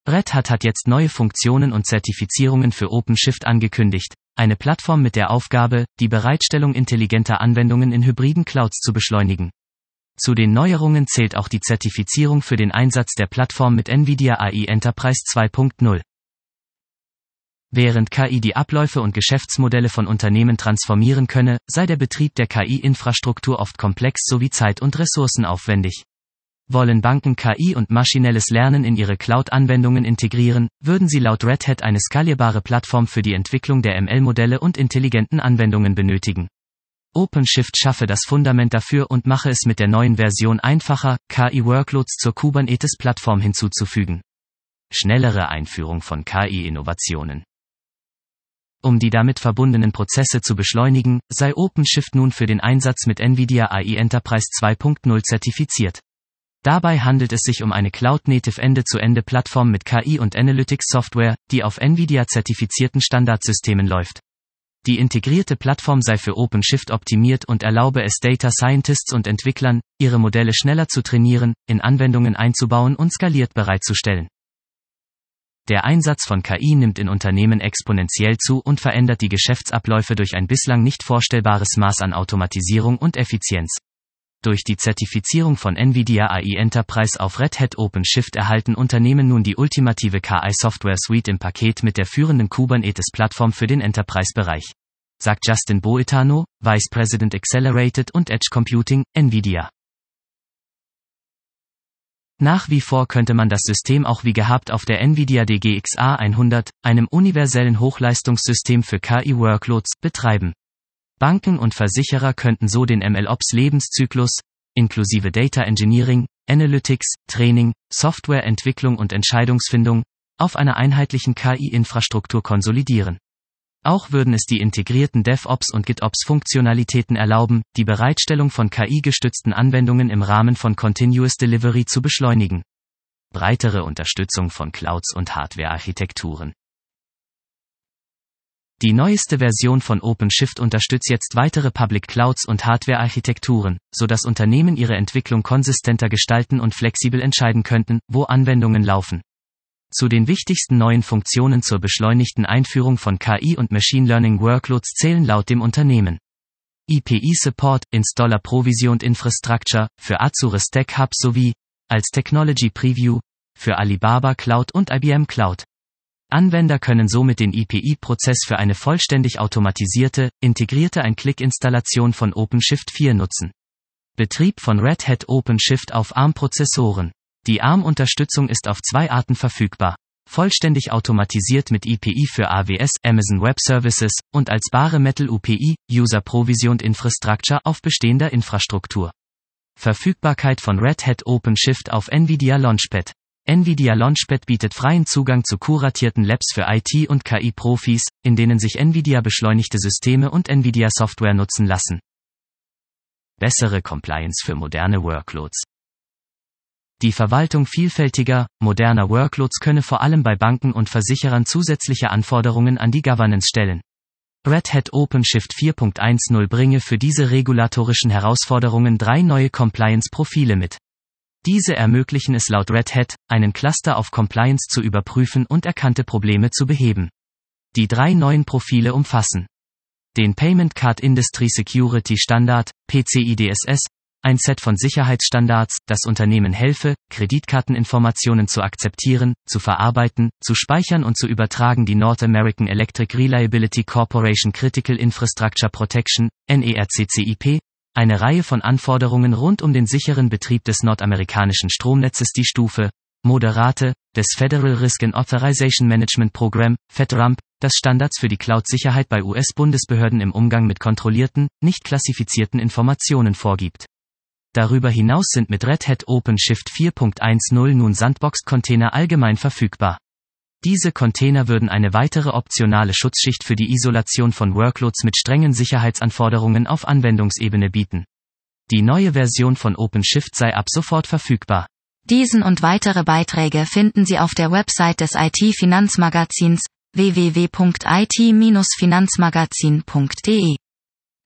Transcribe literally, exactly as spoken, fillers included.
Red Hat hat jetzt neue Funktionen und Zertifizierungen für OpenShift angekündigt, eine Plattform mit der Aufgabe, die Bereitstellung intelligenter Anwendungen in hybriden Clouds zu beschleunigen. Zu den Neuerungen zählt auch die Zertifizierung für den Einsatz der Plattform mit NVIDIA A I Enterprise zwei Punkt null. Während K I die Abläufe und Geschäftsmodelle von Unternehmen transformieren könne, sei der Betrieb der K I-Infrastruktur oft komplex sowie zeit- und ressourcenaufwendig. Wollen Banken K I und maschinelles Lernen in ihre Cloud-Anwendungen integrieren, würden sie laut Red Hat eine skalierbare Plattform für die Entwicklung der M L-Modelle und intelligenten Anwendungen benötigen. OpenShift schaffe das Fundament dafür und mache es mit der neuen Version einfacher, K I-Workloads zur Kubernetes-Plattform hinzuzufügen. Schnellere Einführung von K I-Innovationen. Um die damit verbundenen Prozesse zu beschleunigen, sei OpenShift nun für den Einsatz mit NVIDIA A I Enterprise zwei Punkt null zertifiziert. Dabei handelt es sich um eine Cloud-Native Ende-zu-Ende-Plattform mit K I- und Analytics-Software, die auf NVIDIA-zertifizierten Standardsystemen läuft. Die integrierte Plattform sei für OpenShift optimiert und erlaube es Data Scientists und Entwicklern, ihre Modelle schneller zu trainieren, in Anwendungen einzubauen und skaliert bereitzustellen. Der Einsatz von K I nimmt in Unternehmen exponentiell zu und verändert die Geschäftsabläufe durch ein bislang nicht vorstellbares Maß an Automatisierung und Effizienz. Durch die Zertifizierung von NVIDIA A I Enterprise auf Red Hat OpenShift erhalten Unternehmen nun die ultimative K I-Software-Suite im Paket mit der führenden Kubernetes-Plattform für den Enterprise-Bereich, sagt Justin Boetano, Vice President Accelerated und Edge Computing, NVIDIA. Nach wie vor könnte man das System auch wie gehabt auf der NVIDIA D G X A hundert, einem universellen Hochleistungssystem für K I-Workloads, betreiben. Banken und Versicherer könnten so den M L-Ops-Lebenszyklus, inklusive Data Engineering, Analytics, Training, Softwareentwicklung und Entscheidungsfindung, auf einer einheitlichen K I-Infrastruktur konsolidieren. Auch würden es die integrierten DevOps- und GitOps-Funktionalitäten erlauben, die Bereitstellung von K I-gestützten Anwendungen im Rahmen von Continuous Delivery zu beschleunigen. Breitere Unterstützung von Clouds und Hardware-Architekturen. Die neueste Version von OpenShift unterstützt jetzt weitere Public Clouds und Hardware-Architekturen, sodass Unternehmen ihre Entwicklung konsistenter gestalten und flexibel entscheiden könnten, wo Anwendungen laufen. Zu den wichtigsten neuen Funktionen zur beschleunigten Einführung von K I und Machine Learning Workloads zählen laut dem Unternehmen I P I-Support, Installer Provision und Infrastructure, für Azure Stack Hub sowie, als Technology Preview, für Alibaba Cloud und I B M Cloud. Anwender können somit den I P I-Prozess für eine vollständig automatisierte, integrierte Ein-Klick-Installation von OpenShift vier nutzen. Betrieb von Red Hat OpenShift auf A R M-Prozessoren. Die A R M-Unterstützung ist auf zwei Arten verfügbar. Vollständig automatisiert mit I P I für A W S, Amazon Web Services, und als bare Metal U P I, User Provision und Infrastructure auf bestehender Infrastruktur. Verfügbarkeit von Red Hat OpenShift auf NVIDIA Launchpad. NVIDIA Launchpad bietet freien Zugang zu kuratierten Labs für I T- und K I-Profis, in denen sich NVIDIA beschleunigte Systeme und NVIDIA-Software nutzen lassen. Bessere Compliance für moderne Workloads. Die Verwaltung vielfältiger, moderner Workloads könne vor allem bei Banken und Versicherern zusätzliche Anforderungen an die Governance stellen. Red Hat OpenShift vier Punkt null bringe für diese regulatorischen Herausforderungen drei neue Compliance-Profile mit. Diese ermöglichen es laut Red Hat, einen Cluster auf Compliance zu überprüfen und erkannte Probleme zu beheben. Die drei neuen Profile umfassen den Payment Card Industry Security Standard, P C I D S S, ein Set von Sicherheitsstandards, das Unternehmen helfe, Kreditkarteninformationen zu akzeptieren, zu verarbeiten, zu speichern und zu übertragen. Die North American Electric Reliability Corporation Critical Infrastructure Protection, N E R C C I P, eine Reihe von Anforderungen rund um den sicheren Betrieb des nordamerikanischen Stromnetzes. Die Stufe Moderate des Federal Risk and Authorization Management Program, FedRAMP, das Standards für die Cloud-Sicherheit bei U S-Bundesbehörden im Umgang mit kontrollierten, nicht klassifizierten Informationen vorgibt. Darüber hinaus sind mit Red Hat OpenShift vier Punkt null nun Sandbox-Container allgemein verfügbar. Diese Container würden eine weitere optionale Schutzschicht für die Isolation von Workloads mit strengen Sicherheitsanforderungen auf Anwendungsebene bieten. Die neue Version von OpenShift sei ab sofort verfügbar. Diesen und weitere Beiträge finden Sie auf der Website des I T-Finanzmagazins w w w punkt i t Bindestrich finanzmagazin punkt d e.